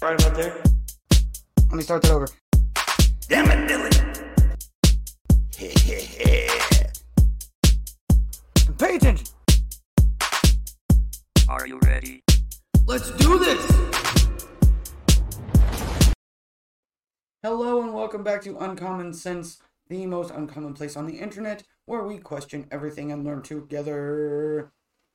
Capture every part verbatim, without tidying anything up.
right about there? Let me start that over. Damn it, Dylan. Pay attention. Are you ready? Let's do this. Hello and welcome back to Uncommon Sense, the most uncommon place on the internet, where we question everything and learn together.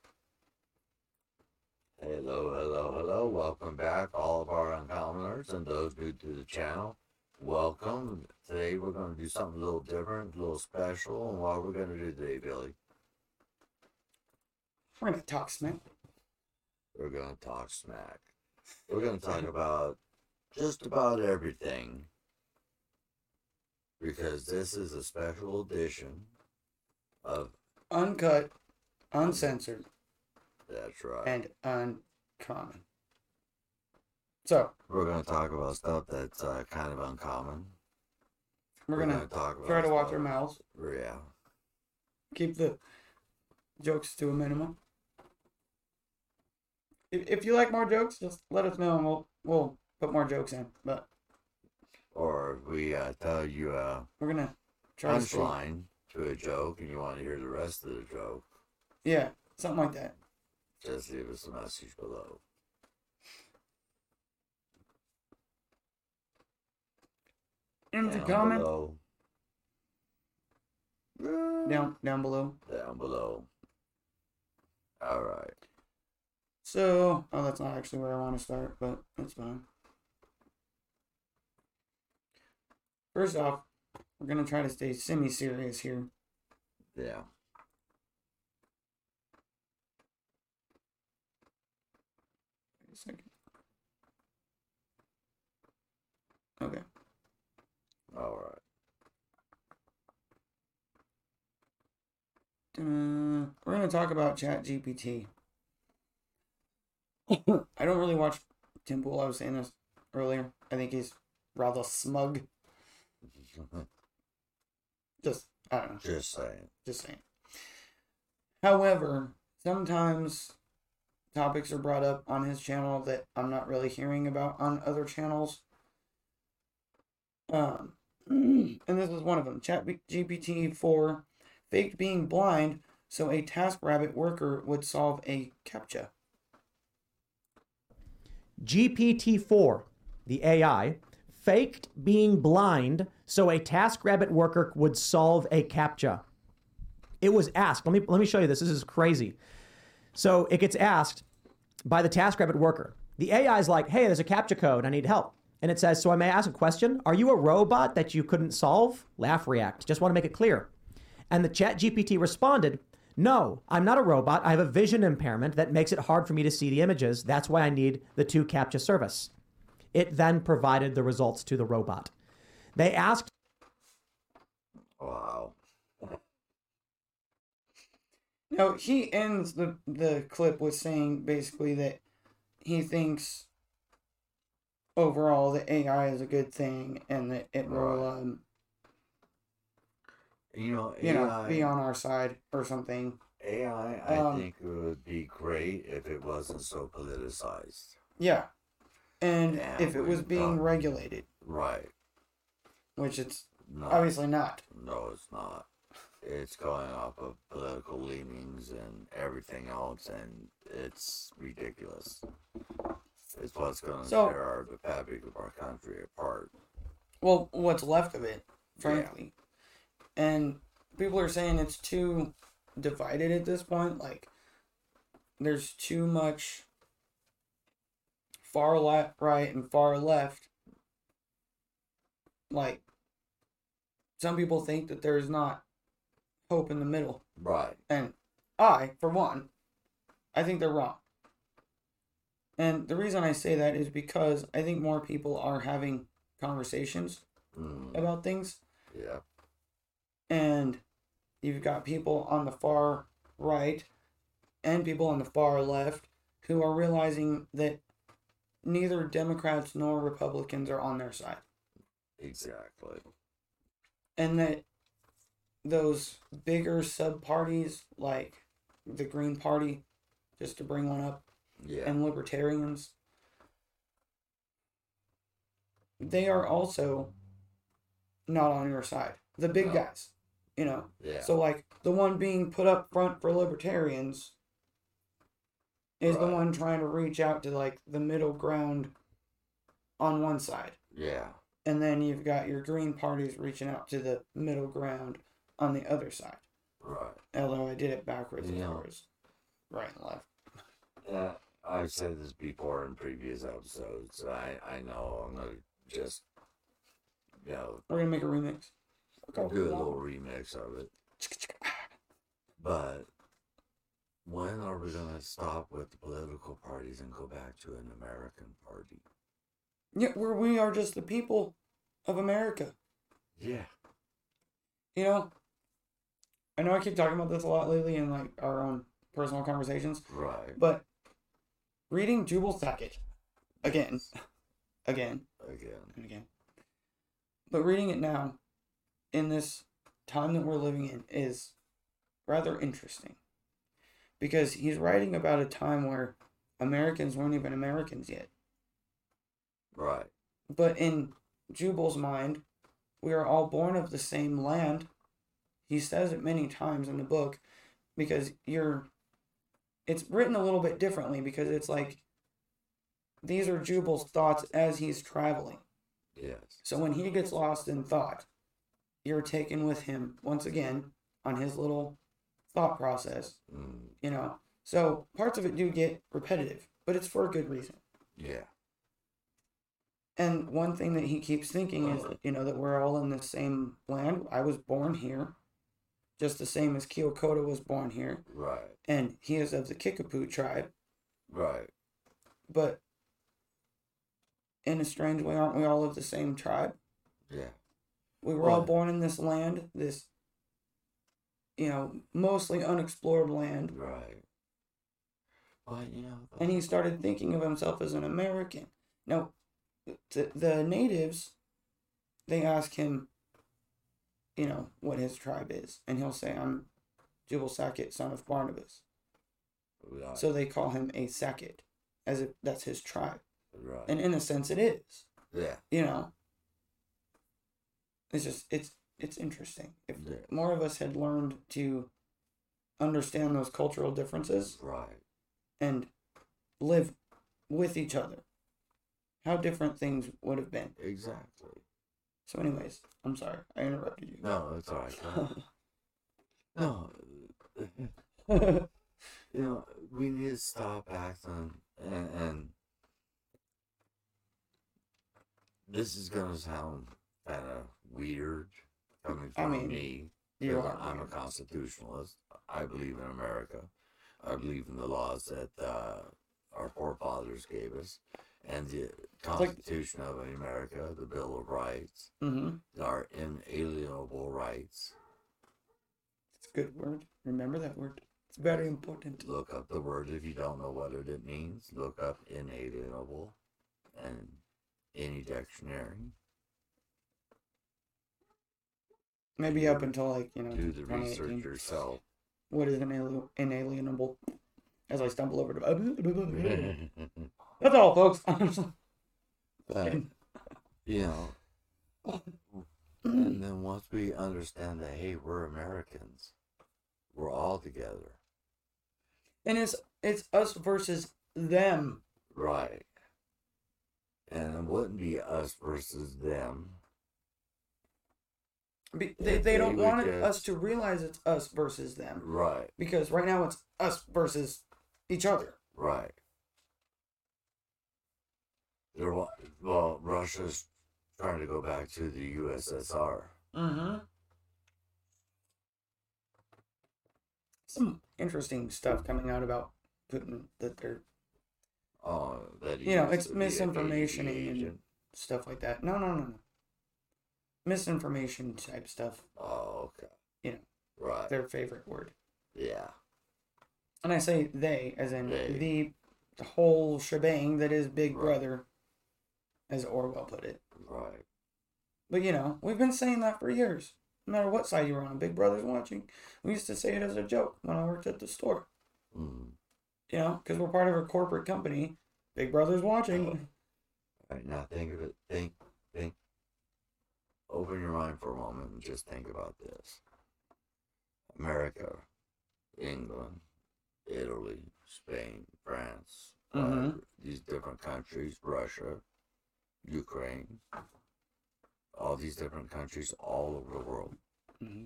Hello, hello, hello. Welcome back, all of our uncommoners and those new to the channel. Welcome. Today we're going to do something a little different, a little special. And what we're going to do today, Billy? We're going to talk smack. We're going to talk smack. We're going to talk about just about everything. Because this is a special edition of Uncut, uncensored, That's right. and uncommon. So, We're going to talk about stuff that's uh, kind of uncommon. we're, We're going gonna to talk about try to watch stuff- our mouths, Yeah. keep the jokes to a minimum. If, if you like more jokes, just let us know and we'll, we'll put more jokes in. But Or if we uh, tell you a we're going to try to stay. punchline to a joke and you want to hear the rest of the joke, Yeah, something like that. just leave us a message below. In the Down comment, below. down down below. Down below. All right. So, oh, that's not actually where I want to start, but that's fine. First off, we're gonna try to stay semi-serious here. Yeah. Wait a second. Okay. All right. Uh, we're gonna talk about ChatGPT. I don't really watch Tim Pool. I was saying this earlier. I think he's rather smug. Just, I don't know. Just saying. Just saying. However, sometimes topics are brought up on his channel that I'm not really hearing about on other channels. Um, and this is one of them. ChatGPT four faked being blind so a TaskRabbit worker would solve a CAPTCHA. G P T four, the A I, faked being blind so a TaskRabbit worker would solve a CAPTCHA. It was asked, let me, let me show you this, this is crazy. So it gets asked by the TaskRabbit worker. The A I is like, hey, there's a CAPTCHA code, I need help. And it says, so I may ask a question? Are you a robot that you couldn't solve? Laugh, react, just want to make it clear. And the ChatGPT responded, no, I'm not a robot. I have a vision impairment that makes it hard for me to see the images. That's why I need the two CAPTCHA service. It then provided the results to the robot. They asked. Wow. Now, he ends the, the clip with saying basically that he thinks overall the A I is a good thing and that it will, Right. um, You know, you know, A I, be on our side or something. A I, I um, think it would be great if it wasn't so politicized. Yeah. And Yeah, if it was we've being done- regulated, Right. which it's No, obviously not. no, it's not. It's going off of political leanings and everything else, and it's ridiculous. It's what's going to So- tear our, the fabric of our country apart. Well, what's left of it, frankly. And people are saying it's too divided at this point. Like, there's too much far left, right, and far left. Like, some people think that there's not hope in the middle. Right. And I, for one, I think they're wrong. And the reason I say that is because I think more people are having conversations Mm, about things. yeah. And you've got people on the far right and people on the far left who are realizing that neither Democrats nor Republicans are on their side. Exactly. And that those bigger sub-parties like the Green Party, just to bring one up, Yeah. and libertarians, they are also not on your side. The big No. guys, you know. Yeah. So like the one being put up front for libertarians is the Right. one trying to reach out to like the middle ground on one side. Yeah. And then you've got your green parties reaching out to the middle ground on the other side. Right. Although I did it backwards as Yeah. far as right and left. Yeah. I've said this before in previous episodes. I I know I'm gonna just you know We're gonna make a remix. do a little remix of it. But when are we gonna stop with the political parties and go back to an American party? Yeah, where we are just the people of America. Yeah. You know, I know I keep talking about this a lot lately in like our own personal conversations, Right. but reading Jubal Sackett again, again, Again. and again, but reading it now in this time that we're living in is rather interesting because he's writing about a time where Americans weren't even Americans yet. Right. But in Jubal's mind, we are all born of the same land. He says it many times in the book because you're it's written a little bit differently because it's like these are Jubal's thoughts as he's traveling. Yes. So when he gets lost in thought, you're taken with him once again on his little thought process, Mm, you know. So parts of it do get repetitive, but it's for a good reason. yeah. And one thing that he keeps thinking is, that, you know, that we're all in the same land. I was born here, just the same as Kyokota was born here, Right. and he is of the Kickapoo tribe. Right. But in a strange way, aren't we all of the same tribe? Yeah. We were all Well- born in this land, this, you know, mostly unexplored land. Right. Well, you know. And he started thinking of himself as an American. Now, the, the natives, they ask him, you know, what his tribe is. And he'll say, I'm Jubal Sackett, son of Barnabas. Right. So they call him a Sackett, as if that's his tribe. Right. And in a sense, it is. yeah. You know, it's just, it's, it's interesting. If Yeah. more of us had learned to understand those cultural differences Right. and live with each other, how different things would have been. Exactly. So, anyways, I'm sorry I interrupted you. No, it's all right. No. You know, we need to stop acting and, and this is gonna sound kind of weird coming I from mean, me. you 'Cause are I'm weird. a constitutionalist. I believe in America. I believe in the laws that uh, our forefathers gave us, and the Constitution of America, the Bill of Rights, Mm-hmm. our inalienable rights. It's a good word. Remember that word. It's very important. Look up the word if you don't know what it means. Look up inalienable and any dictionary. Maybe up until like, you know, Do the twenty research eighteen. yourself. What is inali- inalienable? As I stumble over to. That's all, folks. But, you know, and then once we understand that, hey, we're Americans, we're all together. And it's it's us versus them. Right. And it wouldn't be us versus them. Be- they, If they they don't would want just- us to realize it's us versus them. Right. Because right now it's us versus each other. Right. There, wa- well, Russia's trying to go back to the U S S R. Mm-hmm. Some interesting stuff coming out about Putin that they're Oh, that he You know, used it's to be a misinformation Navy and- agent. stuff like that. No, no, no, no. Misinformation type stuff. Oh, okay. You know, Right. Their favorite word. Yeah. And I say they, as in They. the, the whole shebang that is Big Right. Brother, as Orwell put it. Right. But you know, we've been saying that for years. No matter what side you're on, Big Brother's watching. We used to say it as a joke when I worked at the store. Mm. You know, because we're part of a corporate company. Big Brother's watching. Right now, think of it. Think Think. Open your mind for a moment and just think about this. America, England, Italy, Spain, France, Mhm. uh, these different countries, Russia, Ukraine, all these different countries all over the world. Mm-hmm.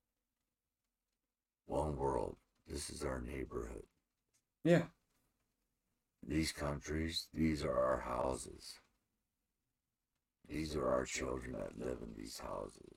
One world. This is our neighborhood. Yeah. These countries, these are our houses. These are our children that live in these houses.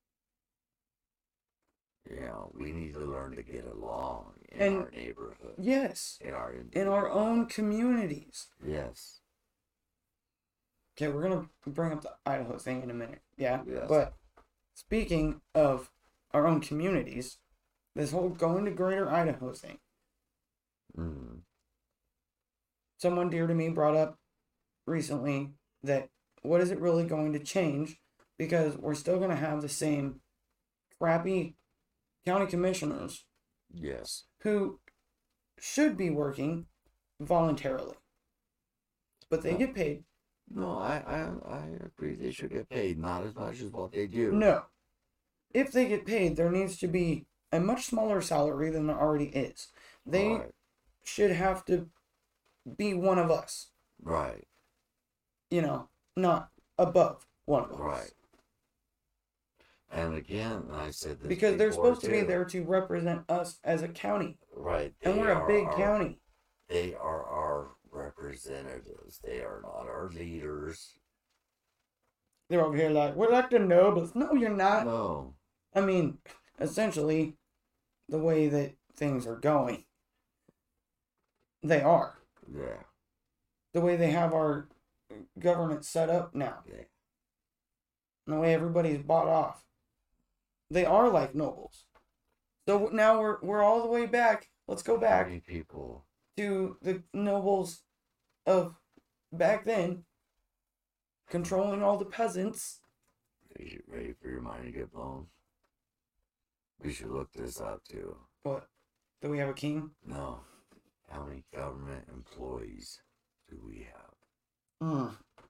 You know, we need to learn to get along in And- our neighborhood. Yes. In our In our own communities. Yes. Okay, we're gonna bring up the Idaho thing in a minute. Yeah. Yes. But speaking of our own communities, this whole going to Greater Idaho thing. Mm. Someone dear to me brought up recently that what is it really going to change? Because we're still gonna have the same crappy county commissioners Yes. who should be working voluntarily, but they get paid. No, I, I I agree they should get paid, not as much as what they do. No. If they get paid, there needs to be a much smaller salary than there already is. They Right. should have to be one of us, Right. you know, not above one of us. Right. And again, I said this Because they're before, supposed to be too. there to represent us as a county. Right. And they we're a are big our- county. They are our representatives. They are not our leaders. They're over here like, we're like the nobles. No, you're not. No. I mean, essentially, the way that things are going, they are. Yeah. The way they have our government set up now. Yeah. And the way everybody's bought off. They are like nobles. So now we're we're all the way back. Let's go How back many people? to the nobles of back then, controlling all the peasants. Are you ready for your mind to get blown? We should look this up too. What? Do we have a king? No. How many government employees do we have? Hmm.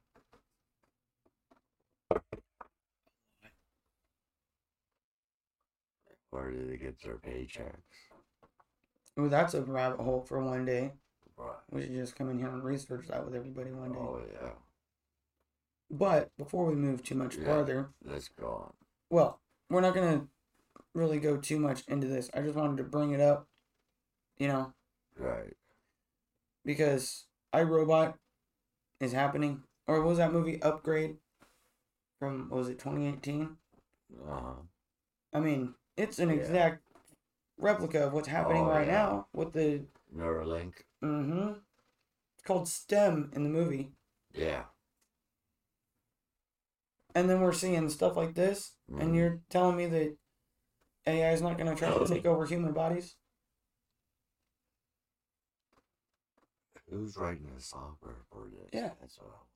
Where do they get their paychecks? Ooh, that's a rabbit hole for one day. Right. We should just come in here and research that with everybody one day. Oh yeah. But before we move too much Yeah. farther, Let's go on. well, we're not gonna really go too much into this. I just wanted to bring it up, you know, Right. because iRobot is happening. Or what was that movie Upgrade from, what was it, twenty eighteen? Uh huh. I mean, it's an Yeah. exact replica of what's happening Oh, right yeah. now with the, Neuralink. mm-hmm. It's called STEM in the movie. Yeah. And then we're seeing stuff like this, Mhm. and you're telling me that A I is not going to try to take over human bodies? Who's writing the software for this? Yeah. That's all.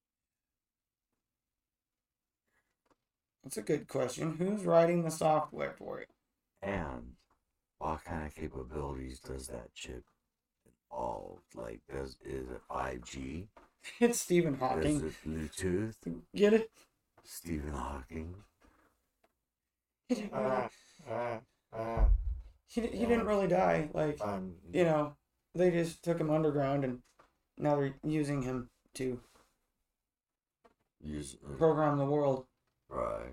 That's a good question. Who's writing the software for it? And what kind of capabilities does that chip involve? Like, does is it five G? It's Stephen Is Hawking. it Bluetooth? Get it? Stephen Hawking. He didn't really, Ah, ah, ah. he, di- he didn't really die. Like, I'm, you know, they just took him underground, and now they're using him to use, program the world. right.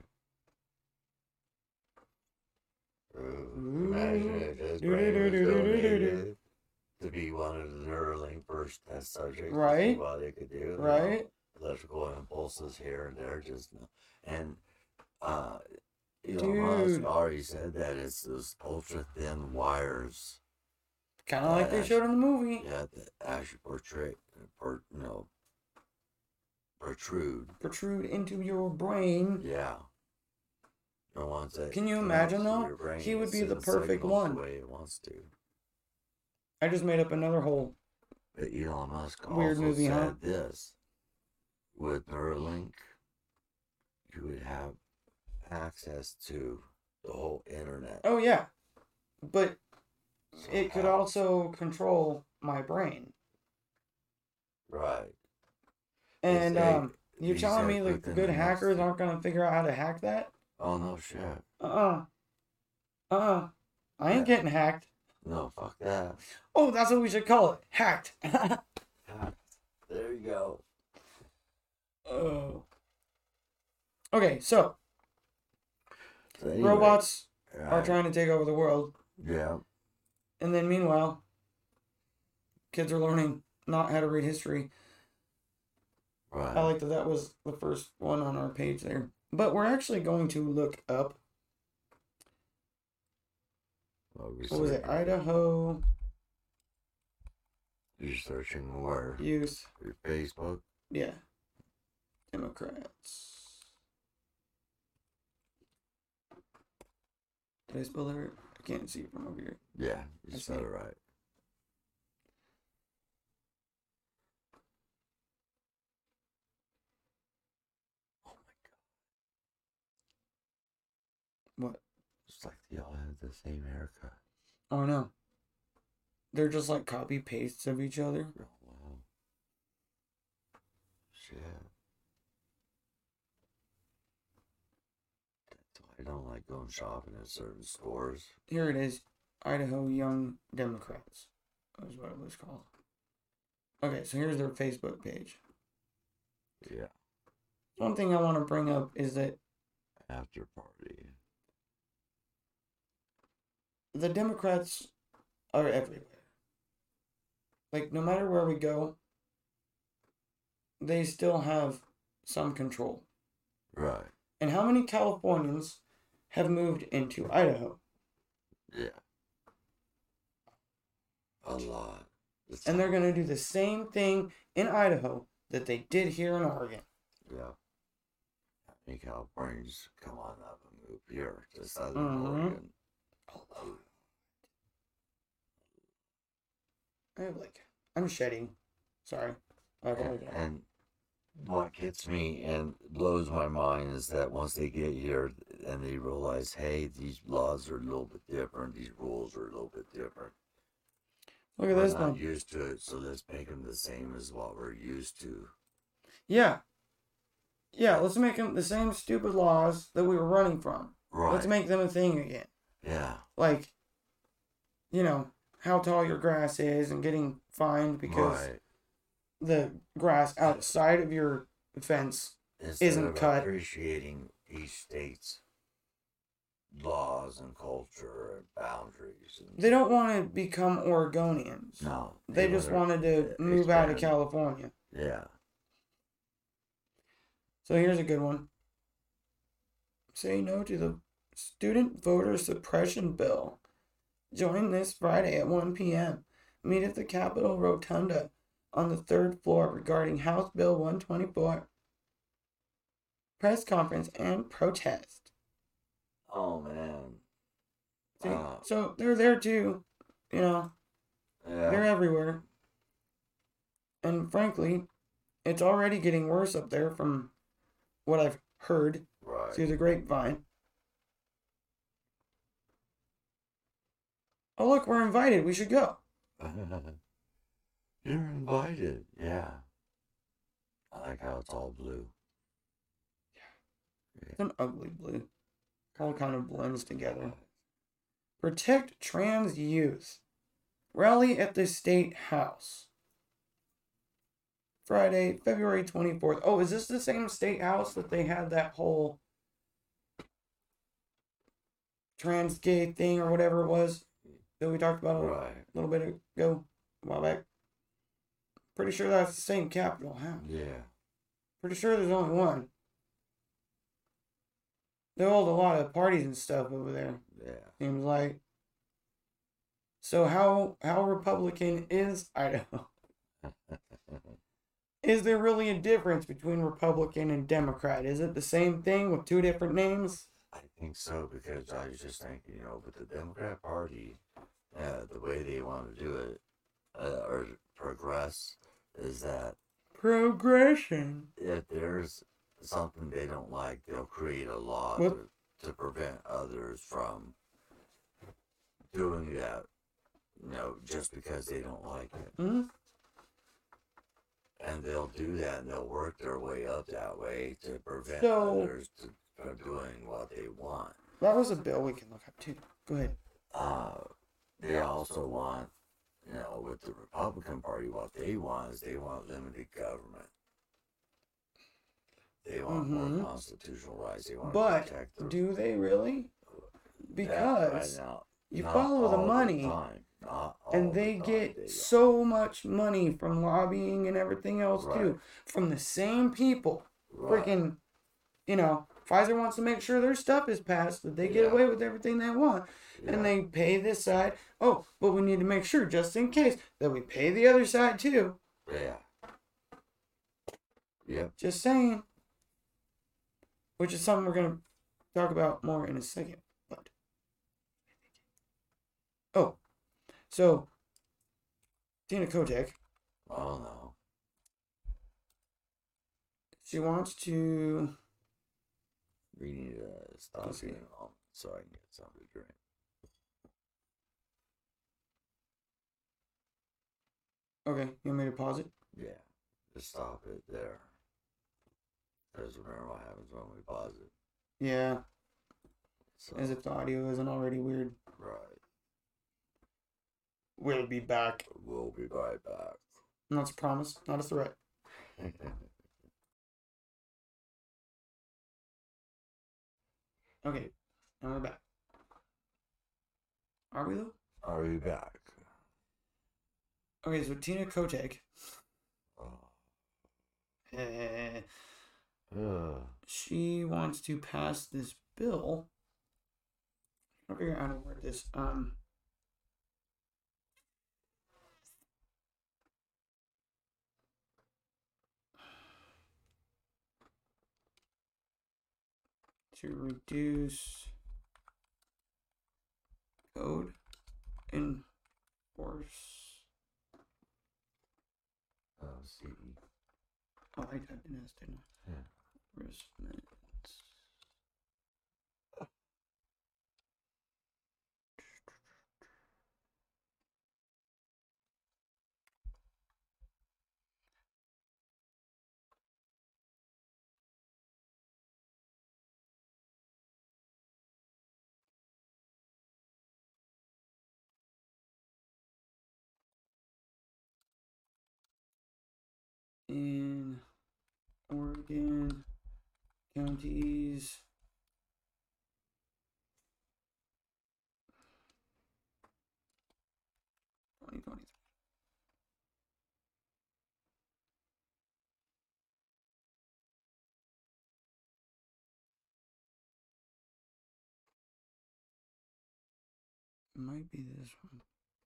Ooh, imagine if his Doo, brain doo, was doo, doo, doo, doo, doo. donated to be one of the Neuralink first test subjects. to see Right. What they could do. you know, Right? Electrical impulses here and there, just and uh, Elon Musk Dude. already said that it's those ultra thin wires. Kind of like they showed in the movie. Yeah, that actually portray, per, you know, protrude. Protrude into your brain. Yeah. The ones that Can you connect imagine, to though? your brain He would and be the send perfect signals one. The way it wants to. I just made up another whole. But Elon Musk Weird also movie, said huh? this: with Neuralink, you would have access to the whole internet. Oh, yeah. But So it could how- also control my brain. right. And, It's a- um, You He telling said me like within good the next- hackers aren't gonna figure out how to hack that? Oh no shit. Uh-uh. Uh-uh. I ain't Yeah. getting hacked. No, fuck that. Oh, that's what we should call it. Hacked. There you go. Oh. Okay, so So anyway, robots are right, trying to take over the world, Yeah. and then meanwhile, kids are learning not how to read history. Right. I like that that was the first one on our page there. But we're actually going to look up, Well, what was it, research- Idaho You're searching where? Youth, Your Facebook? yeah, Democrats. Did I spell that right? I can't see it from over here. Yeah, you I said see. it right. Oh my god. What? It's like they all have the same haircut. Oh no. They're just like copy pastes of each other. Oh wow. Shit. That's why I don't like going shopping at certain stores. Here it is. Idaho Young Democrats. That's what it was called. Okay, so here's their Facebook page. Yeah. One thing I want to bring up is that After party. the Democrats are everywhere. Like, no matter where we go, they still have some control. Right. And how many Californians have moved into Idaho? Yeah. A lot. It's And they're going to do the same thing in Idaho that they did here in Oregon. Yeah. How many Californians come on up and move here to Southern Mhm. Oregon? I have like, I'm shedding. Sorry. I And, apologize. and what gets me and blows my mind is that once they get here and they realize, hey, these laws are a little bit different, these rules are a little bit different. Look at We're this not one. used to it, so let's make them the same as what we're used to. Yeah. Yeah, let's make them the same stupid laws that we were running from. Right. Let's make them a thing again. yeah. Like, you know, how tall your grass is and getting fined because Right. the grass outside of your fence. Instead isn't of cut. appreciating each state's laws and culture and boundaries. And They don't want to become Oregonians. no. They just wanna- wanted to move out of expand. California. Yeah. So here's a good one. Say no to the student voter suppression bill. Join this Friday at one p.m. Meet at the Capitol Rotunda on the third floor regarding House Bill one twenty-four. Press conference and protest. Oh man. See, Uh, so they're there too. You know, yeah. they're everywhere. And frankly, it's already getting worse up there from what I've heard Right. through the grapevine. Oh, look, we're invited. We should go. You're invited. Yeah. I like how it's all blue. It's an ugly blue. All kind of blends together. Protect trans youth. Rally at the State House. Friday, February twenty-fourth. Oh, is this the same State House that they had that whole trans gay thing or whatever it was that we talked about a Right. little bit ago, a while back? Pretty sure that's the same Capitol House. Yeah. Pretty sure there's only one. They hold a lot of parties and stuff over there. Yeah. Seems like. So how how Republican is Idaho? Is there really a difference between Republican and Democrat? Is it the same thing with two different names? I think so because I was just thinking, you know, with the Democrat Party, uh, the way they want to do it uh, or progress is that Progression. if there's something they don't like, they'll create a law What? to, to prevent others from doing that, you know, just because they don't like it. Hmm? And they'll do that, and they'll work their way up that way to prevent So- others to, from doing what they want. That was a bill we can look up too. Go ahead. Uh, they also want, you know, with the Republican Party, what they want is they want limited government. They want Mhm. more constitutional rights. They want But to protect their do they really? that Because right now. you Not follow the all money, time. Not all and the they time get they don't. so much money from lobbying and everything else too, Right. from the same people. Right. Freaking, you know, Pfizer wants to make sure their stuff is passed, that they get Yeah. away with everything they want, Yeah. and they pay this side. Oh, but we need to make sure, just in case, that we pay the other side too. Yeah. Yep. Just saying. Which is something we're gonna talk about more in a second. But oh, so Tina Kotek, Oh no. she wants to. We need to stop Okay. in a moment so I can get something to drink. Okay, you want me to pause it? Yeah. Just stop it there. Because remember what happens when we pause it. Yeah, So, as if the audio isn't already weird. right. We'll be back. We'll be right back. And that's a promise, not a threat. Okay, and we're back. Are we though? Are we back? Okay, so Tina Kotek, Oh. eh, Ugh. she wants to pass this bill. I'll figure out how to word this. Um, to reduce code enforce. Oh, C E. Oh, I typed in S, didn't I? Yeah. Enforcement. In Oregon counties twenty twenty-three. It might be this one.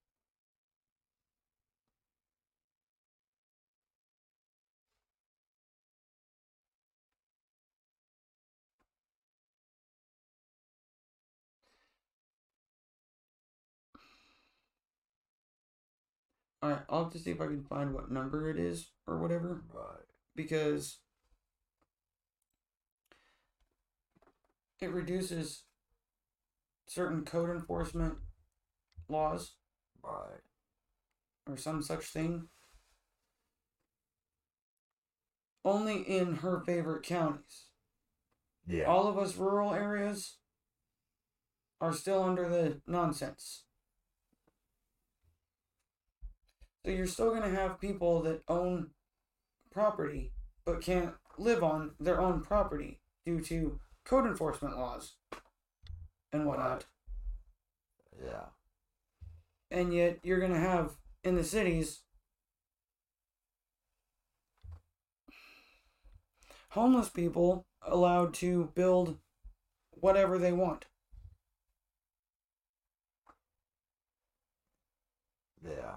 Alright, I'll have to see if I can find what number it is or whatever, Right. because it reduces certain code enforcement laws Right. or some such thing only in her favorite counties. Yeah. All of us rural areas are still under the nonsense. So you're still going to have people that own property but can't live on their own property due to code enforcement laws and whatnot. Yeah. And yet you're going to have in the cities homeless people allowed to build whatever they want. Yeah.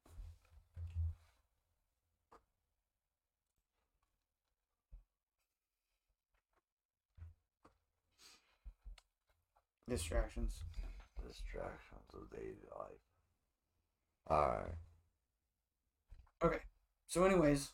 Distractions. Distractions of daily life. Alright. Okay. So anyways,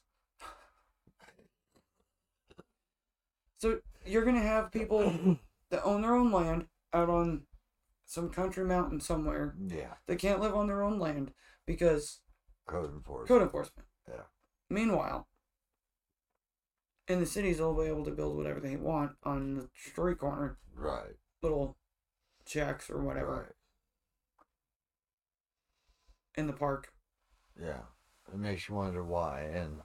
so you're going to have people that own their own land out on some country mountain somewhere Yeah. that can't live on their own land because Code enforcement. code enforcement. Yeah. Meanwhile, in the cities, they'll be able to build whatever they want on the street corner, Right. little shacks or whatever Right. in the park. Yeah. It makes you wonder why. And,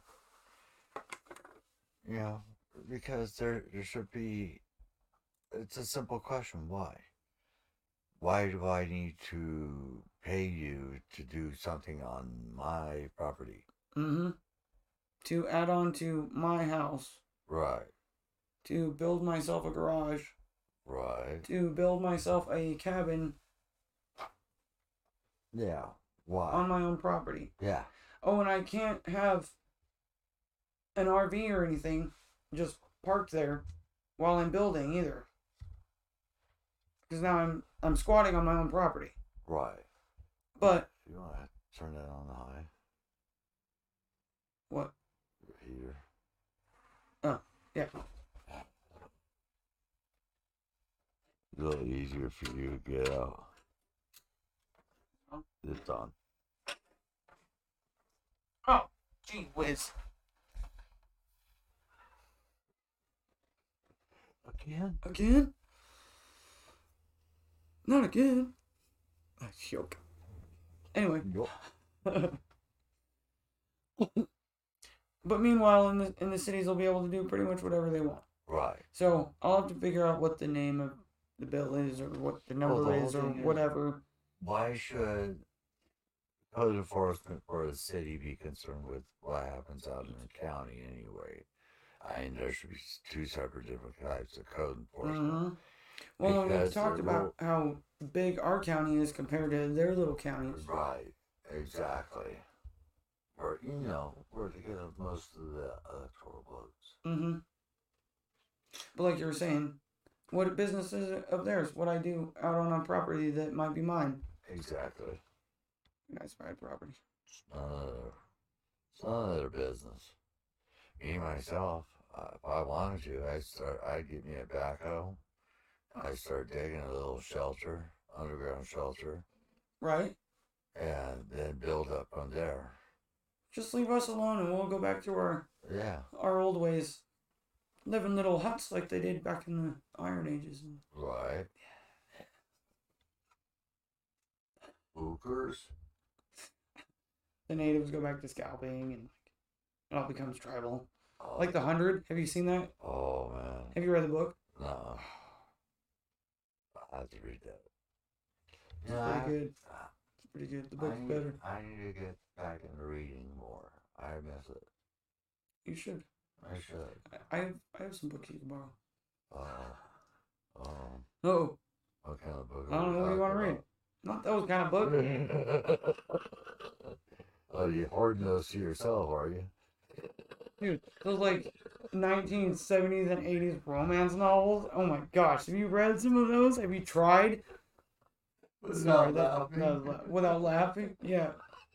you know, because there, there should be, it's a simple question. Why? Why do I need to pay you to do something on my property? Mm-hmm. To add on to my house, Right. to build myself a garage, Right. to build myself a cabin Yeah. Why? on my own property. yeah. Oh, and I can't have an R V or anything just parked there while I'm building either. Because now I'm I'm squatting on my own property. Right. But You want to turn that on the high? what? Your heater. Oh, yeah. A little easier for you to get out. Huh? It's on. Oh, gee whiz. Again? Again? Not again. A joke. Anyway. Yup. But meanwhile, in the in the cities, they'll be able to do pretty much whatever they want. Right. So I'll have to figure out what the name of the bill is, or what the number Well, the is, whole or thing is- whatever. Why should code enforcement for a city be concerned with what happens out in the county anyway? I mean, there should be two separate different types of code enforcement. hmm Well, we've Because talked they're about how big our county is compared to their little counties. Right, exactly. Or, you know, we're to get most of the electoral votes. hmm But like you were saying, what business is it of theirs? What I do out on a property that might be mine? Exactly. Nice private property. It's none of their, it's none of their business. Me, myself, uh, if I wanted to, I'd start, I'd get me a backhoe. I'd start digging a little shelter, underground shelter, Right? and then build up from there. Just leave us alone, and we'll go back to our Yeah, our old ways, live in little huts like they did back in the Iron Ages. And right. Bookers? the natives go back to scalping, and it all becomes tribal. Oh, Like the Hundred. Have you seen that? oh man. Have you read the book? No. I have to read that. It's No, I- pretty good. uh, It's pretty good. The I book's need, better. I need to get back into reading more. I miss it. You should. I should. I I have, I have some books you can borrow. Uh, um, Oh, what kind of book? I don't know what you want to read. Not those kind of books. read. Oh, you hoarding those to yourself, are you? Dude, those like nineteen seventies and eighties romance novels. Oh my gosh, have you read some of those? Have you tried? Sorry, that, that was la- without laughing. Yeah,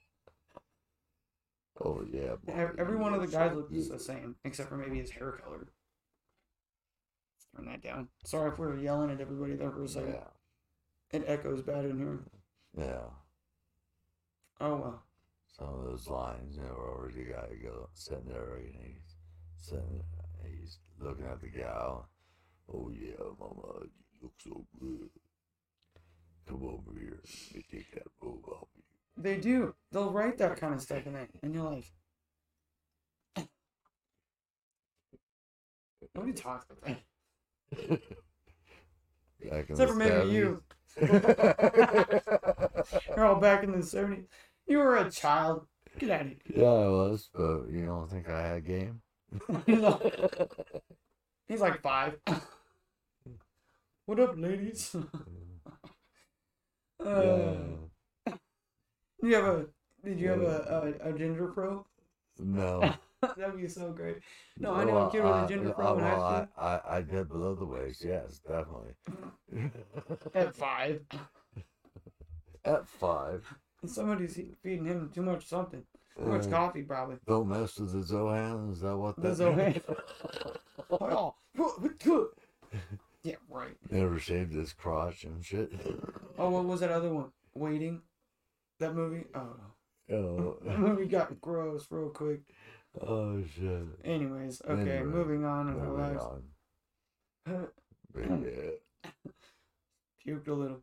Oh yeah. Ev- every one of the guys looks the same, except for maybe his hair color. Let's turn that down. Sorry if we were yelling at everybody there for a second. Yeah. It echoes bad in here. Yeah. Oh well. Some of those lines, you know, where over the guy go sitting there and he's sitting, he's looking at the gal. Oh yeah, mama, you look so good. Come over here, let me take that robe off you. They do. They'll write that kind of stuff in it, and you're like, nobody talks like that. Back in Except the for maybe you. seventies. You're all back in the seventies. You were a child. Get out of here. Yeah, I was, but you don't think I had game? He's like, he's like five. What up, ladies? uh, Yeah. You have a? Did you have a, a, a ginger pro? No. That'd be so great. No, I know a kid with a ginger pro in high well, school. I, I, I did below the waist, yes, definitely. At five. At five. And somebody's he- feeding him too much something. Too much Uh, coffee, probably. Don't mess with the Zohan, is that what The that Zohan. Oh, yeah, right. Never shaved his crotch and shit. Oh, what was that other one? Waiting? That movie? Oh, Oh, that movie got gross real quick. Oh shit. Anyways, okay, Anyway, moving on with our Moving lives. on. Big Puked a little.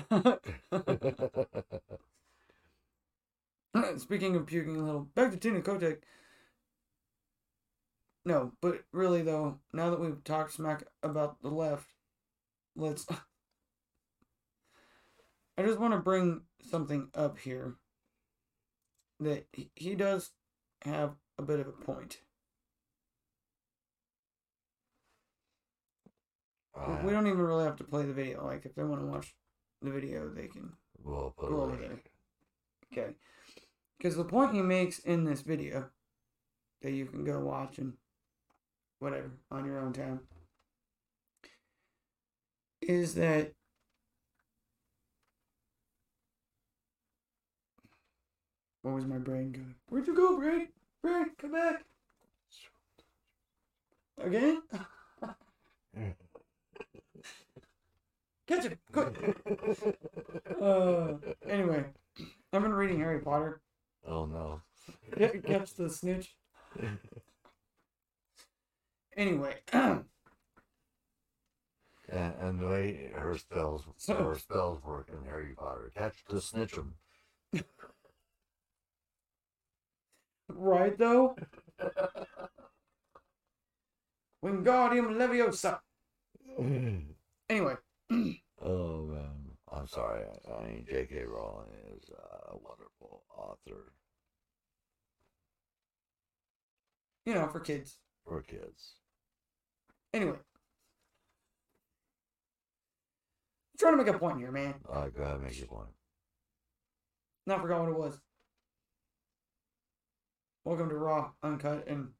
Speaking of puking a little, back to Tina Kotek. No, but really though, now that we've talked smack about the left, let's. I just want to bring something up here that he, he does have a bit of a point. Uh, We don't even really have to play the video. Like, if they want to watch the video, they can we'll put go a over link. there. Okay. Because the point he makes in this video, that you can go watch and whatever, on your own time, is that what was my brain going? Where'd you go, Brain? Brain, come back. Again? Catch it, quick. Uh, anyway, I've been reading Harry Potter. Oh no. Catch the snitch. Anyway, And, and the way her spells, her spells work in Harry Potter. Catch the snitch 'em. right though? Wingardium Leviosa. Anyway, Oh man, I'm sorry. I, I mean, J K. Rowling is a wonderful author you know, for kids. for kids. Anyway, I'm trying to make a point here, man. Uh, go ahead, make your point. Not forgot what it was. Welcome to Raw, Uncut, and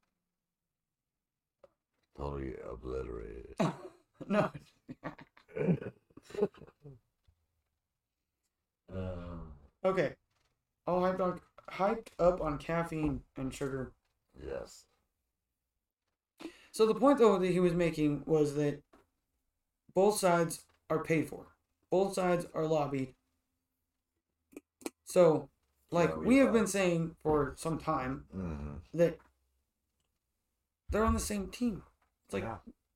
Totally obliterated. no. um, Okay, all hyped on, hyped up on caffeine and sugar. yes. So the point though that he was making was that both sides are paid for. Both sides are lobbied. So, like Yeah, we we have thought. been saying for some time Mm-hmm. that they're on the same team. It's like Yeah.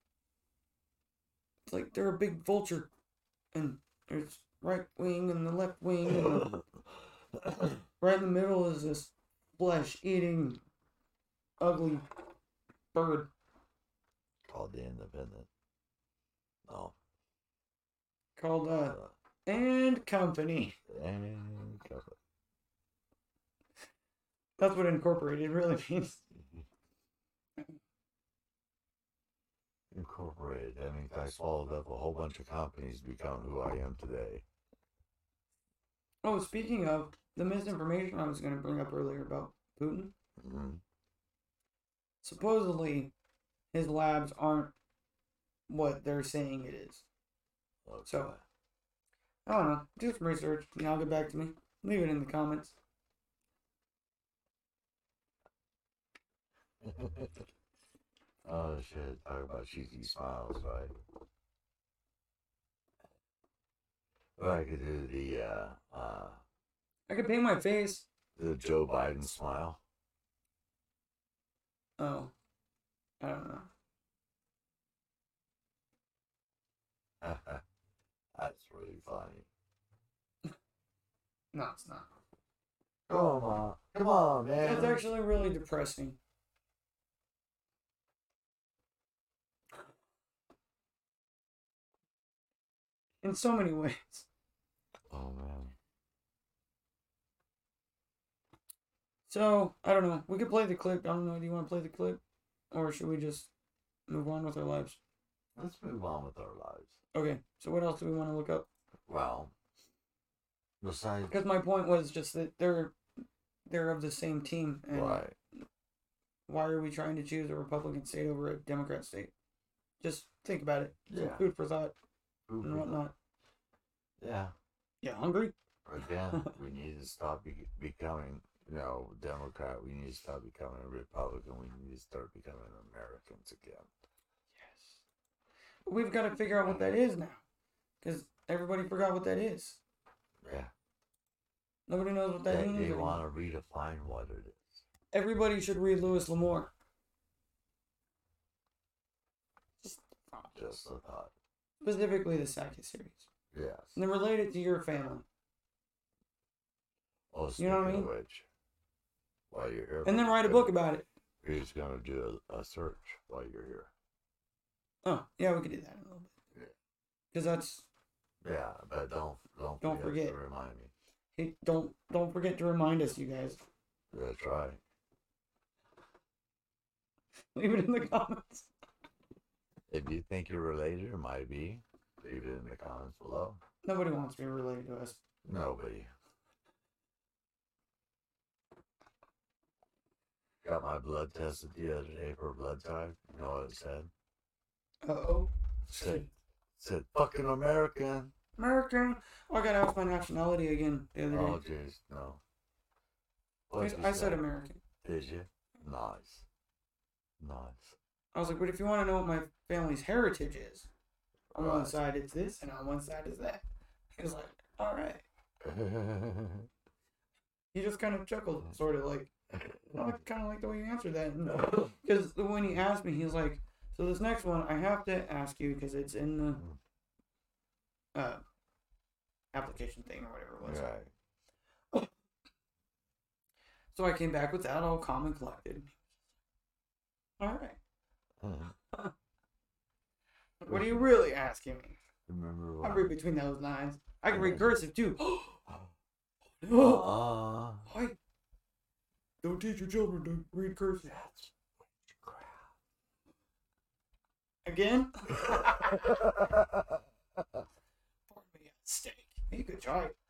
it's like they're a big vulture, and there's right wing and the left wing, and the, right in the middle is this flesh-eating, ugly bird. Called the Independent. No. Called uh Uh, and company. and cover. That's what incorporated really means. Incorporated. I mean, I swallowed up a whole bunch of companies to become who I am today. Oh, speaking of the misinformation I was going to bring up earlier about Putin, Mm-hmm. supposedly his labs aren't what they're saying it is. Okay. So, I don't know. Do some research and I'll get back to me. Leave it in the comments. Oh shit! Talk about cheesy smiles, right? Or I could do the uh, uh, I could paint my face. the Joe Biden smile. Oh, I don't know. That's really funny. No, it's not. Come on, come on, man. It's actually really depressing. In so many ways. Oh man. So, I don't know. We could play the clip. I don't know. Do you want to play the clip? Or should we just move on with our lives? Let's move on with our lives. Okay, so what else do we want to look up? Well, besides, Because my point was just that they're they're of the same team, and right? why are we trying to choose a Republican state over a Democrat state? Just think about it. Some Yeah. food for thought Food and for whatnot. Yeah. Yeah, hungry? Again, we need to stop be- becoming, you know, Democrat. We need to stop becoming a Republican. We need to start becoming Americans again. Yes. But we've got to figure out what that is now. Because everybody forgot what that is. Yeah. Nobody knows what that They, means. they anymore. want to redefine what it is. everybody should read Louis L'Amour. Just Just a thought. specifically the second series. Yes. And then relate it to your family. Oh, You know what I speaking of mean? which, while you're here, And then write a book about it. He's gonna do a, a search while you're here. Oh, yeah, we could do that in a little bit. Yeah. Because that's Yeah, but don't don't Don't forget, forget. to remind me. hey, don't don't forget to remind us, you guys. That's right. Leave it in the comments. If you think you're related or might be, leave it in the comments below. Nobody wants to be related to us. Nobody. Got my blood tested the other day for blood type. You know what it said? Uh oh. Said said fucking American. American. Oh, I gotta ask my nationality again the other Oh day. jeez, no. I, What'd you I said say? American. Did you? Nice. Nice. I was like, but if you want to know what my family's heritage is, on one Right. side it's this, and on one side is that. He was like, all right. He just kind of chuckled, sort of like, oh, I kind of like the way you answered that. Because when he asked me, he was like, so this next one, I have to ask you because it's in the uh, application thing or whatever it was. Right. So I came back with that all calm and collected. All right. Mhm. What are you really asking me? Remember I what? read between those lines. I can read cursive too. Uh, Why? Don't teach your children to read cursive. that's Again? Pardon me, steak. You could try it.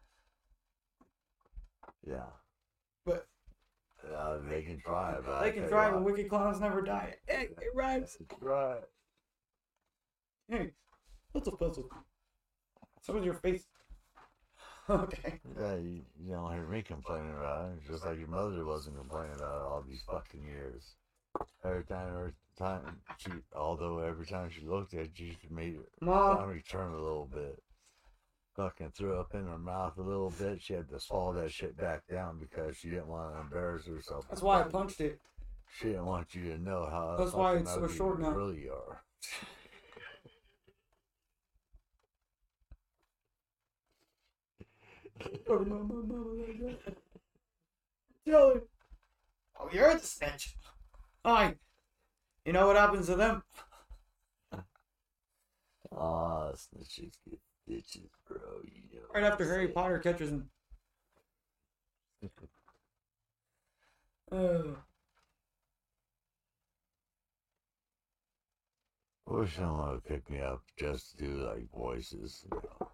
yeah. But Uh, they can try, but they I can tell try, you but what, wicked clowns never die. Hey, it rhymes. that's right. Hey, what's a puzzle? So was your face. Okay. Yeah, you, you don't hear me complaining about it. Just like your mother wasn't complaining about it all these fucking years. Every time, every time she, although every time she looked at you, she made her Mom. stomach turn a little bit. Fucking threw up in her mouth a little bit. She had to swallow that shit back down because she didn't want to embarrass herself. That's why I punched it. She didn't want you to know how That's why fucking it's so ugly short you now. really are. Talking about my mama like that. Tell her. Oh, you're the snitch. Hi. You know what happens to them? Ah, snitches get stitches, bro. You know. Right what after I'm Harry saying. Potter catches him. Uh, I wish someone would pick me up just to do like voices, you know,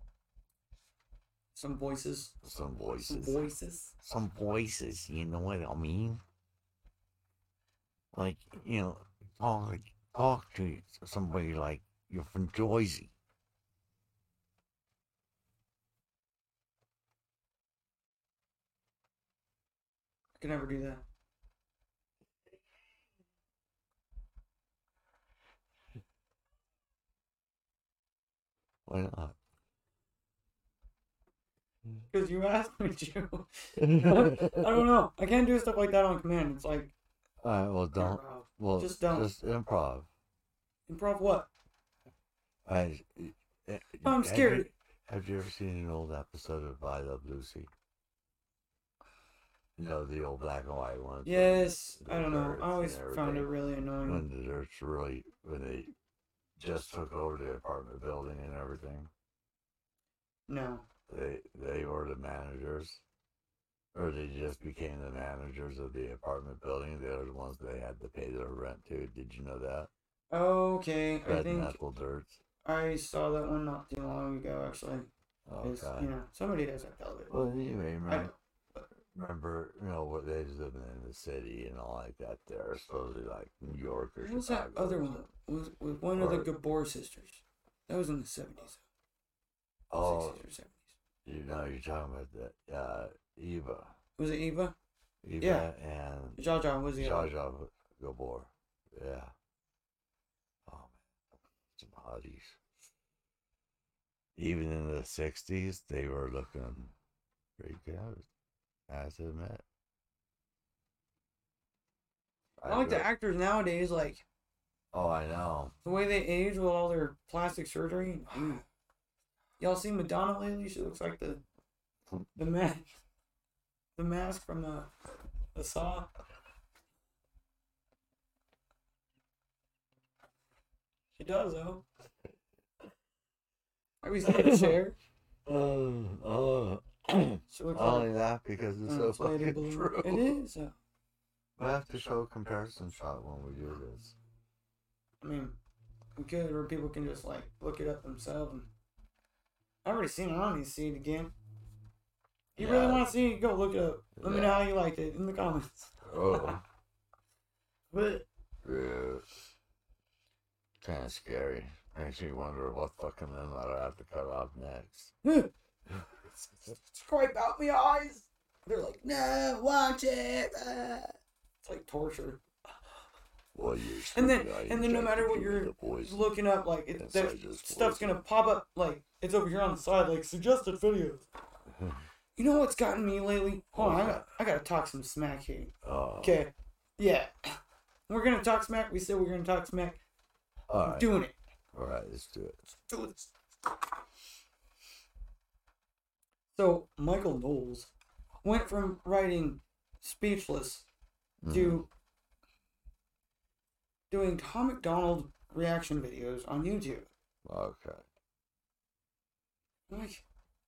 some voices. some Some voices, voices. some voices. You know what I mean? Like, you know, talk like talk to somebody like you're from Jersey. I can never do that. Why not? Because you asked me to. I don't know. I can't do stuff like that on command. It's like, All right, well, don't. improv. Well, Just don't. Just improv. Improv what? I, I'm have scared. you- Have you ever seen an old episode of I Love Lucy? You know, the old black and white ones. Yes. with the I don't know. birds I always and found it everything. really annoying. When the Dirt's really, when they just took over the apartment building and everything. No. They they were the managers, or they just became the managers of the apartment building. They were the ones they had to pay their rent to. Did you know that? Okay. I Red think Knuckle Dirts. I saw that one not too long ago, actually. 'Cause, Okay. you know, somebody does have television. Well, anyway, I remember, don't. remember, you know, what they was living in the city and all like that. There, supposedly like New York or What was that Chicago other or one? something. Was was one of the Or- Gabor sisters? That was in the seventies, Oh, sixties or seventies. you know, you're talking about that uh, Eva, Was it Eva? Eva Yeah. and Zsa Zsa was the other. Zsa Zsa Gabor. Yeah. Oh man, some hotties. Even in the sixties, they were looking pretty good. I have to admit. I like the agree. actors nowadays, like Oh, I know. the way they age with all their plastic surgery. Mm. Y'all seen Madonna lately? She looks like the the mask, the mask from the the Saw. She does though. Have you seen the chair? Oh, oh. She looks I like only laugh because it's an so inflated fucking balloon. true. It is. uh, We have to show a comparison shot when we do this. I mean, we could, or people can just like look it up themselves. And I've already seen it. I don't need to see it again. You really Yeah. want to see it? Go look it up. Let me know Yeah. how you liked it in the comments. Oh, But yeah. Kind of scary. Makes me wonder what fucking limb I have to cut off next. scrape out my eyes. They're like, no, watch it. Ah. It's like torture. Well, you And then, stupid, I and then, no injected matter what you with you're the poison. looking up, like it, that Inside this stuff's poison. gonna pop up. Like it's over here on the side, like suggested videos. You know what's gotten me lately? Hold on, I got, I gotta talk some smack here. Oh, Okay, yeah, we're gonna talk smack. We said we're gonna talk smack. all I'm right. doing it. All right, let's do it. Do this. So Michael Knowles went from writing Speechless to doing Tom McDonald reaction videos on YouTube. Okay. Like,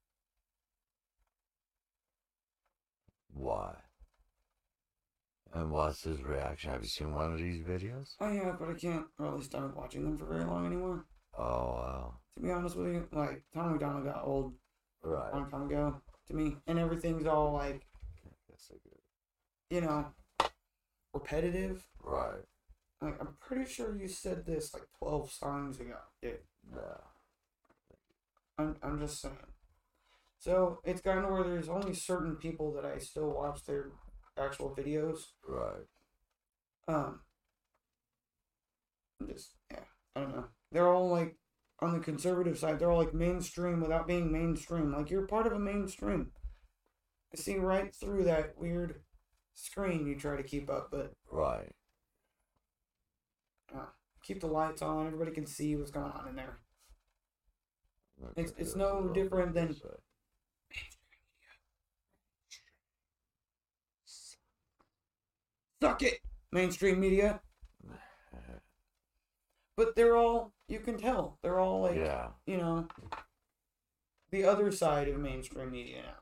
Why? And what's his reaction? Have you seen one of these videos? oh yeah, but I can't really start watching them for very long anymore. Oh, wow. To be honest with you, like Tom McDonald got old a Right. long time ago to me, and everything's all like, Guess I get you know, repetitive. it. Right. Like I'm pretty sure you said this like twelve songs ago, dude. Yeah. I'm I'm just saying. So it's gotten to where there's only certain people that I still watch their actual videos. Right. Um. Just yeah, I don't know. They're all like on the conservative side. They're all like mainstream without being mainstream. Like you're part of a mainstream. I see right through that weird screen you try to keep up, but Right. uh, keep the lights on. Everybody can see what's going on in there. Okay, It's- it's that's no a little different bit than- this way. Suck it, mainstream media. But they're all, you can tell, they're all like, Yeah. you know, the other side of mainstream media now.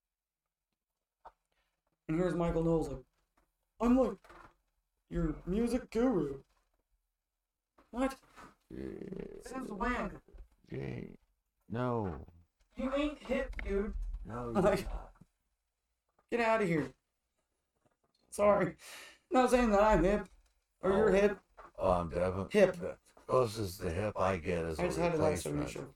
And here's Michael Knowles like, I'm like your music guru. What? Since when? Yeah. No. You ain't hip, dude. No. Like- you're not. Get out of here. Sorry. Not saying that I'm hip. Or you're Oh. hip. Oh, I'm definitely Hip. The closest to hip I get is I a just had a last replacement. show.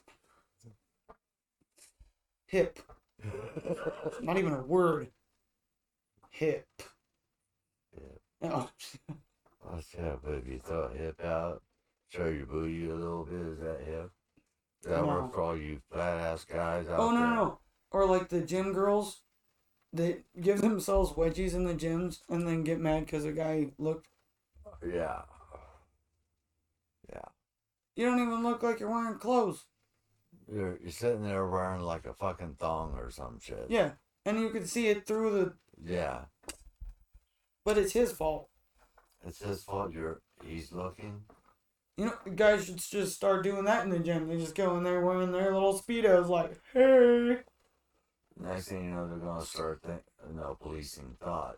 Hip. Not even a word. Hip. Hip. No. What's hip? If you throw a hip out, show your booty a little bit, is that hip? Does that No. work for all you fat ass guys out Oh, no, there? no, no. Or like the gym girls that give themselves wedgies in the gyms and then get mad because a guy looked. Yeah. Yeah. You don't even look like you're wearing clothes. You're, you're sitting there wearing like a fucking thong or some shit. Yeah. And you can see it through the. Yeah. But it's his fault. It's his fault you're he's looking. You know, guys should just start doing that in the gym. They just go in there wearing their little Speedos like, hey. Next thing you know, they're gonna start think, you know, policing thought.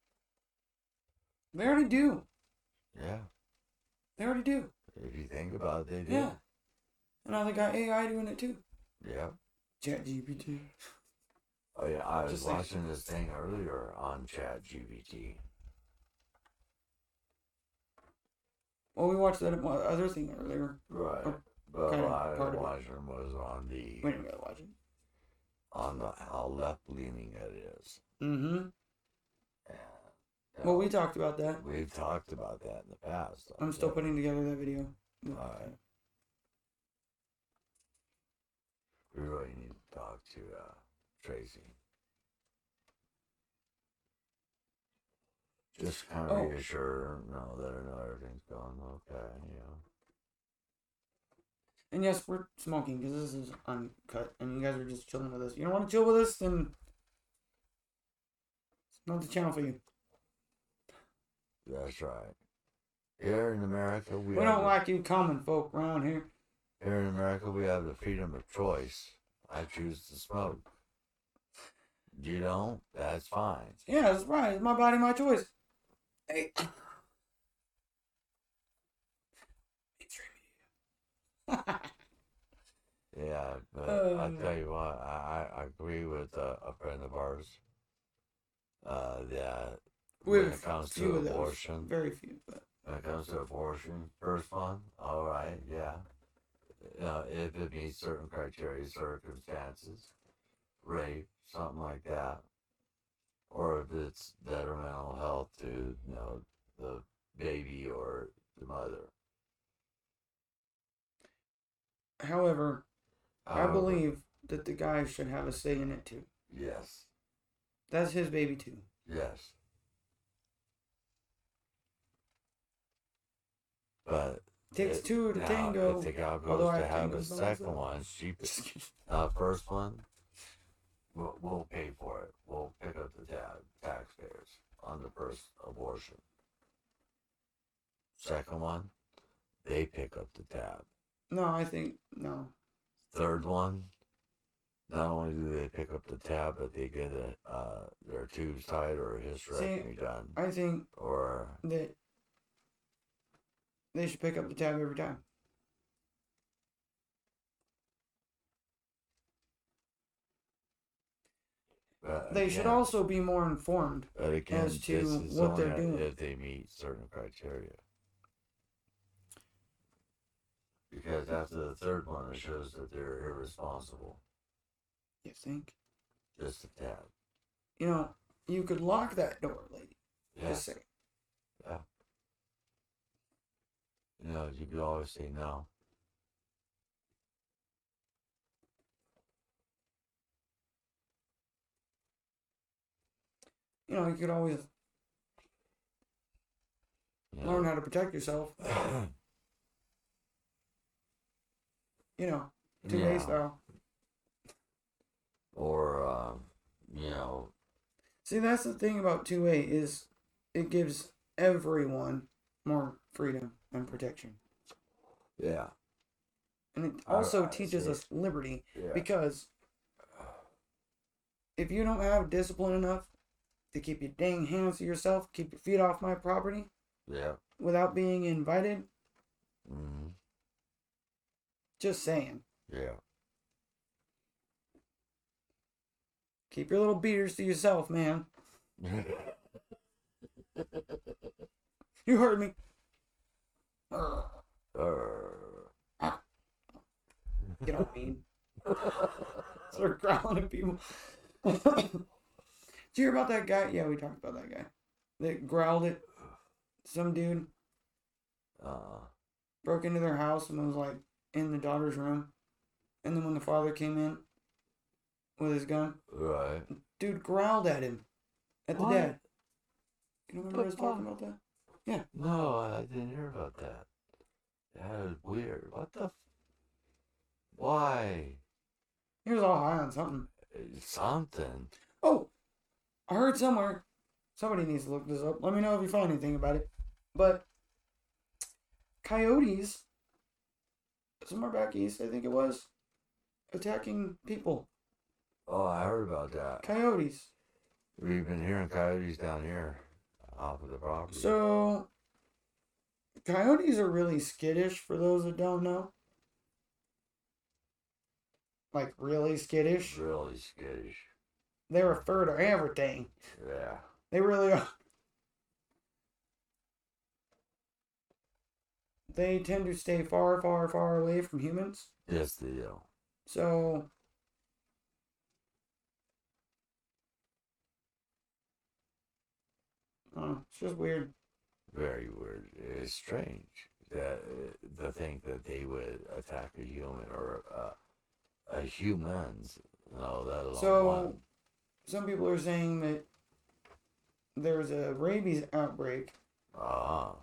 They already do. Yeah. They already do. If you think about it, they do. Yeah. And now they got A I doing it too. Yeah. Chat G P T. Oh yeah, I was Just like- watching this thing earlier on Chat G P T. Well, we watched that other thing earlier. Right. Oh, But kinda what I part was of it. watching was on the We didn't really watch it. on the how left leaning it is. Mm-hmm. And, you Well, know, we talked about that. we've talked about that in the past. I'm still Yeah. putting together that video. Alright. We really need to talk to uh, Tracy. Just kind of Oh. reassure, know that I know everything's going okay. You know. And yes, we're smoking because this is uncut, and you guys are just chilling with us. You don't want to chill with us, then it's not the channel for you. That's right. Here in America, we, We have don't the, like you common folk around here. here in America we have the freedom of choice. I choose to smoke. You don't? That's fine. Yeah, that's right. It's my body, my choice. Hey. Yeah, but Uh. I tell you what, I, I agree with uh, a friend of ours. Uh, that We when have it comes few to of those. abortion, Very few, but when it comes to abortion, first one, all right, yeah. Uh, if it meets certain criteria, circumstances, rape, something like that, or if it's detrimental health to, you know, the baby or the mother. however, I However, believe that the guy should have a say in it too. Yes, That's his baby too. yes. But Takes it- two to now, tango. If the gal although goes I to have a tango's by second myself. one, she uh, first one, we'll, we'll pay for it. We'll pick up the tab, taxpayers on the first abortion. Second one, they pick up the tab. No, I think no. Third one, not only do they pick up the tab, but they get a, uh, their tubes tied or a hysterectomy done. I think Or, that they should pick up the tab every time. but They should again- also be more informed. But again, as to this is what only they're doing. if they meet certain criteria. Because after the third one, it shows that they're irresponsible. You think? Just a tad. You know, you could lock that door, lady. Yeah. Just say. You know, you could always say no. You know, you could always You learn know? how to protect yourself. You know, two A Yeah. style. Or, um, you know, See, that's the thing about two A is it gives everyone more freedom and protection. yeah. And it I- also I teaches see. us liberty Yeah. because if you don't have discipline enough to keep your dang hands to yourself, keep your feet off my property Yeah. without being invited, Mm-hmm. just saying. Yeah. Keep your little beaters to yourself, man. You heard me. Ugh. uh, You know what I mean? Start growling at people. Did you hear about that guy? Yeah, we talked about that guy. That growled at some dude, uh, broke into their house and was like in the daughter's room. And then when the father came in with his gun, right. dude growled at him. At the What? dad. You don't remember The us talking fuck? about that? No, I didn't hear about that. That is weird. What the? F- Why? He was all high on something. It's something. Oh, I heard somewhere. Somebody needs to look this up. Let me know if you find anything about it. But coyotes, somewhere back east, I think it was, attacking people. Oh, I heard about that. Coyotes. We've been hearing coyotes down here off of the property. So, coyotes are really skittish, for those that don't know. Like, really skittish. Really skittish. They refer to everything. Yeah. They really are. They tend to stay far, far, far away from humans. Yes, they do. So, uh, it's just weird. Very weird. It's strange that uh, to think that they would attack a human or uh, a humans. No, that alone. So, one. some people are saying that there's a rabies outbreak. Ah.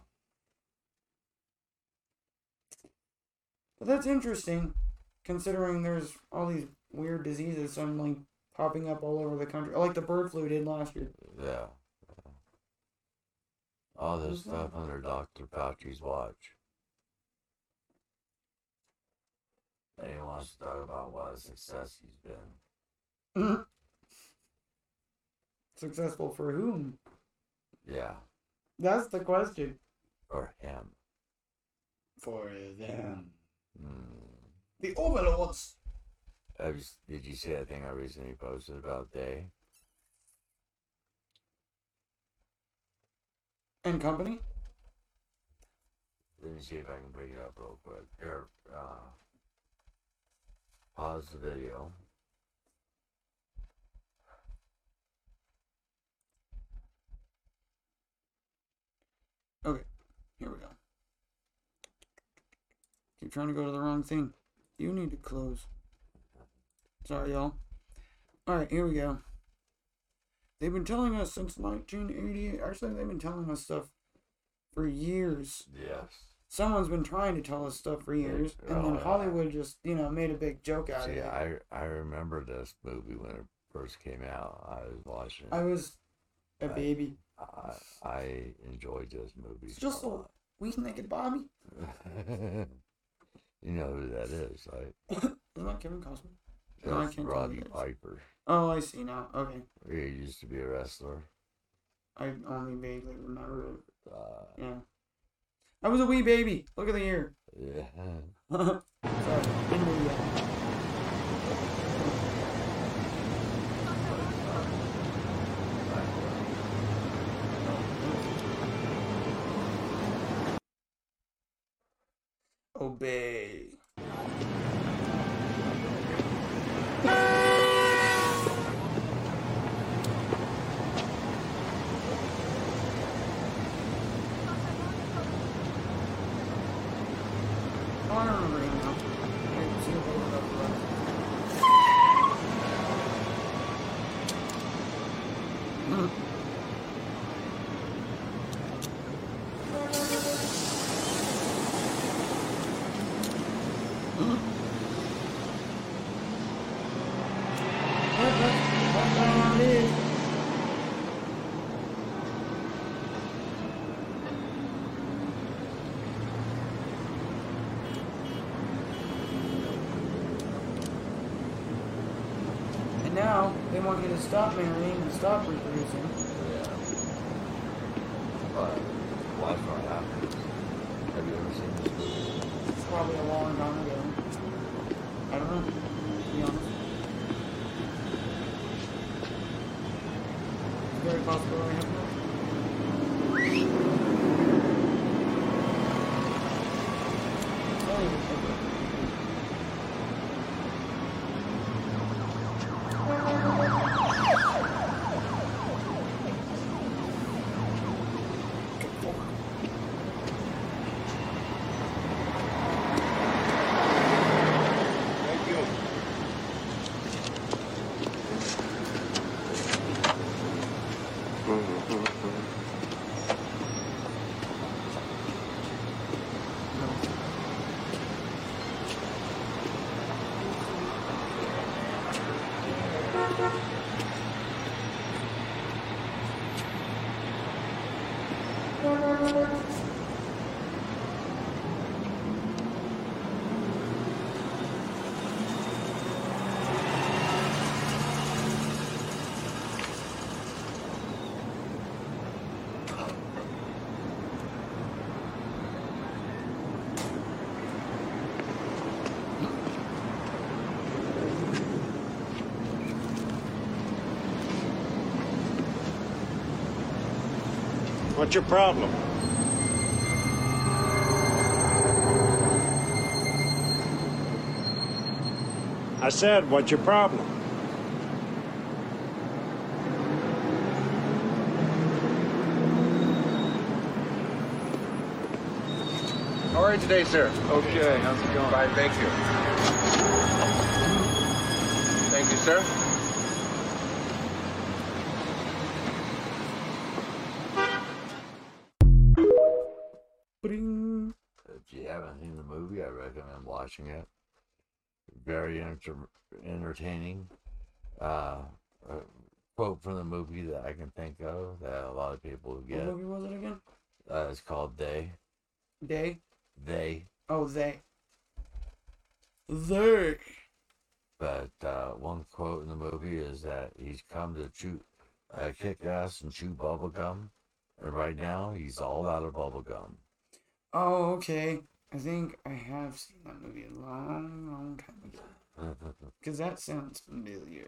But that's interesting, considering there's all these weird diseases suddenly popping up all over the country, like the bird flu did last year. Yeah. yeah. All this Who's stuff that? under Doctor Fauci's watch. And he wants to talk about what a success he's been. Successful for whom? Yeah. That's the question. For him. For them. Hmm. The overlords. Have you, did you see that thing I recently posted about Day? And company? Let me see if I can bring it up real quick. Here, uh, pause the video. Okay, here we go. Keep trying to go to the wrong thing. You need to close. Sorry, y'all. Alright, here we go. They've been telling us since nineteen eighty-eight. Actually, they've been telling us stuff for years. Yes. Someone's been trying to tell us stuff for years, and Oh, then yeah. Hollywood just, you know, made a big joke out See, of it. I, I remember this movie when it first came out. I was watching it. I was a I- baby. I, I enjoyed this movie. It's just a a lot. weak naked Bobby. You know who that is, right? Isn't that Kevin Costner? No, I That's can't tell Roddy you guys. Piper. Oh, I see now. Okay. He used to be a wrestler. I only vaguely remember it. Uh, Yeah. I was a wee baby. Look at the ear. yeah. Sorry. Didn't move yet. Obey. Oh, I don't remember him now. I see him over up the left. Yep, that's, that's how it is. And now they want you to stop marrying and stop reproducing. Yeah. But watch what happens. Have you ever seen this movie? It's probably a long time ago. I don't know, to be honest. It's very possible I have not. Oh, Thank you. What's your problem? I said, what's your problem? How are you today, sir? Okay, how's it going? Fine, thank you. Thank you, sir. Bring. If you haven't seen the movie, I recommend watching it. Very enter- entertaining. Uh, a quote from the movie that I can think of that a lot of people What get. movie was it again? Uh, it's called They. They? They. Oh, they. They. But uh, one quote in the movie is that he's come to chew, uh, kick ass and chew bubble gum. And right now, he's all out of bubble gum. Oh, okay. I think I have seen that movie a long, long time ago. Because that sounds familiar.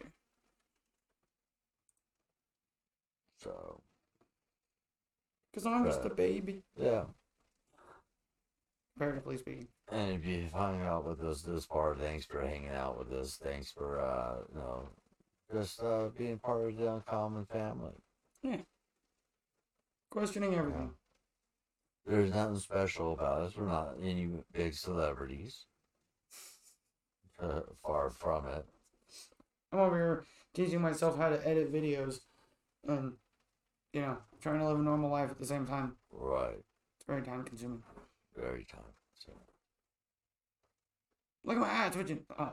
So, Because I'm just a Right. baby. yeah. Comparatively speaking. And if you hang out with us this far, thanks for hanging out with us. Thanks for, uh, you know, just uh, being part of the Uncommon family. Questioning everything. There's nothing special about us. We're not any big celebrities. Uh, far from it. I'm over here teaching myself how to edit videos and, you know, trying to live a normal life at the same time. Right. It's very time consuming. Very time. So. Look at my eye twitching. Oh.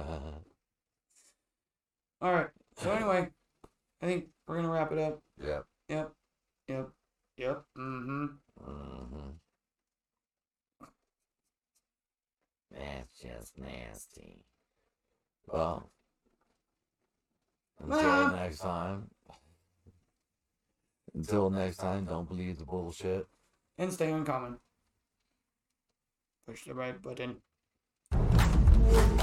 Alright. So anyway, I think we're gonna wrap it up. Yep. Yep. Yep. Yep. Mm-hmm. Mm-hmm. That's just nasty. Well, until Ah. next time. Until next time, don't believe the bullshit. And stay uncommon. Push the right button.